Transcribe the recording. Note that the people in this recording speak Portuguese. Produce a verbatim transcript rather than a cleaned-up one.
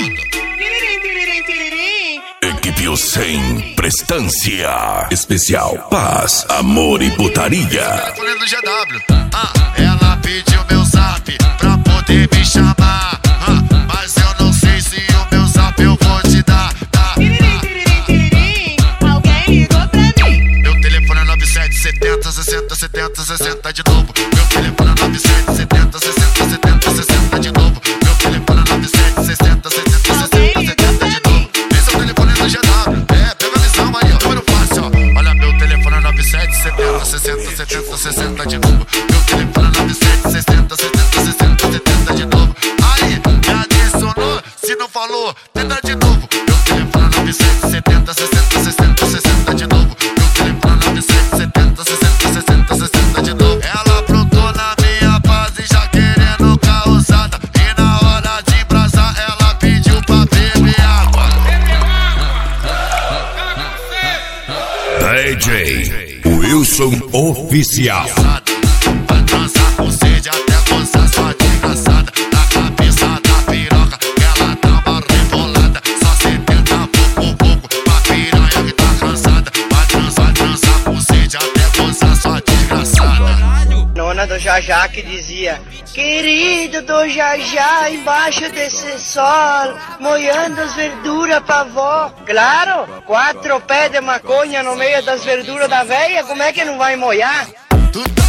Equipe cem, prestância. Especial Paz, Amor e Putaria. Telefone do G W. Ah, ela pediu meu zap pra poder me chamar. Ah, mas eu não sei se o meu zap eu vou te dar. Ah, Alguém ligou pra mim. meu telefone é nove sete setenta sessenta setenta sessenta de novo. Meu telefone é nove sete setenta sessenta setenta sessenta de novo. Meu telefone é nove sete sessenta setenta sessenta setenta de novo. Esse é o telefone do G W. É, pega a visão aí, ó, número fácil, ó. Olha, meu telefone é nove sete setenta sessenta setenta sessenta de novo. Meu telefone é nove sete sessenta setenta sessenta setenta de novo. Aí, me adicionou, se não falou, tenta de novo. Meu telefone é nove sete setenta sessenta sessenta sessenta de novo. Meu telefone é nove sete setenta sessenta sessenta sessenta de novo. Ela aprontou na minha base já querendo causada. E na hora de brasar ela pediu pra beber água. D J Wilson Oficial. Vai transar com sede até gozar sua desgraçada. Na cabeça da piroca ela dá uma rebolada. Só setenta pouco pouco pra piranha que tá cansada. Vai transar, transar com sede até gozar sua desgraçada. Nona do Jajá que dizia: querido do Jajá, embaixo desse sol, moiando as verduras pra vó. Claro, quatro pés de maconha no meio das verduras da véia, como é que não vai moiar? Tu tá